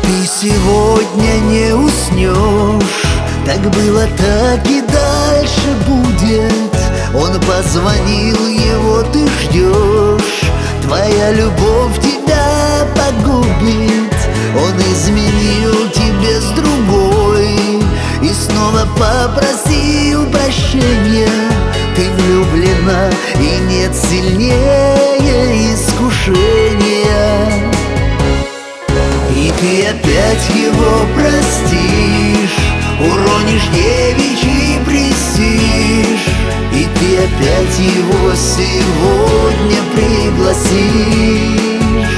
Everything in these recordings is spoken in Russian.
ты сегодня не уснешь. Так было, так и дальше будет. Он позвонил, его ты ждешь. Твоя любовь тебя погубит. Он изменил тебе с другой и снова попросил прощения. Ты влюблена, и нет сильнее искушения. И ты опять его простишь, уронишь девичий престиж. И ты опять его сегодня пригласишь.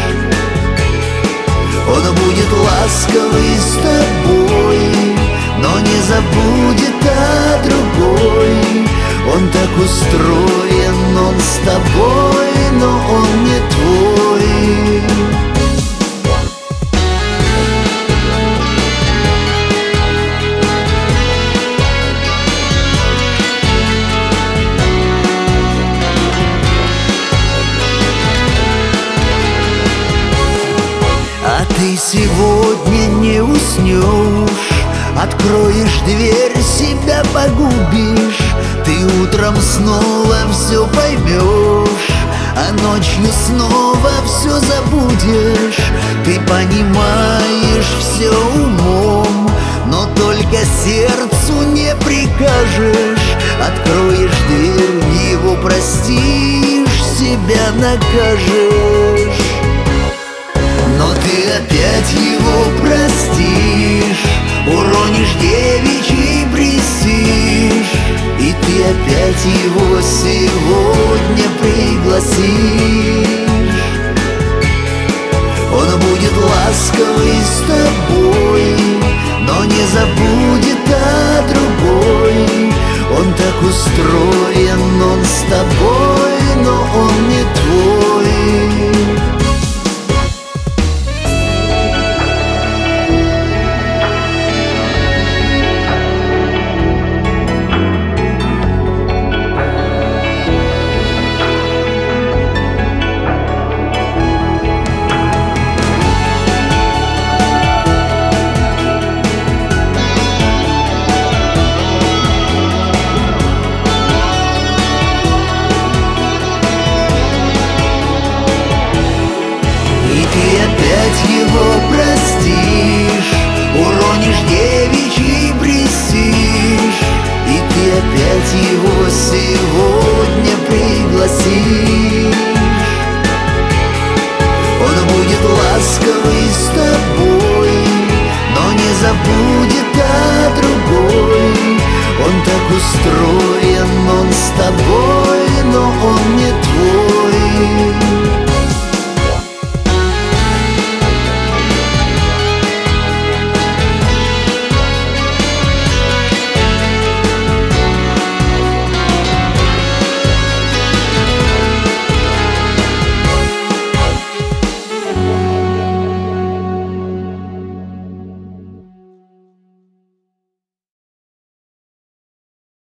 Он будет ласковый с тобой, но не забудет о другой. Он так устроен, он с тобой, но он не твой. А ты сегодня не уснешь, откроешь дверь, себя погубишь. Ты утром снова все поймешь, а ночью снова все забудешь. Ты понимаешь все умом, но только сердцу не прикажешь. Откроешь дверь, его простишь, себя накажешь. Но ты опять его простишь, уронишь девичий престиж. И ты опять его сегодня пригласишь. Он будет ласковый с тобой, но не забудет о другой. Он так устроен, он с тобой, но он не твой. Ты опять его простишь, уронишь девичий престиж. И ты опять его сегодня пригласишь.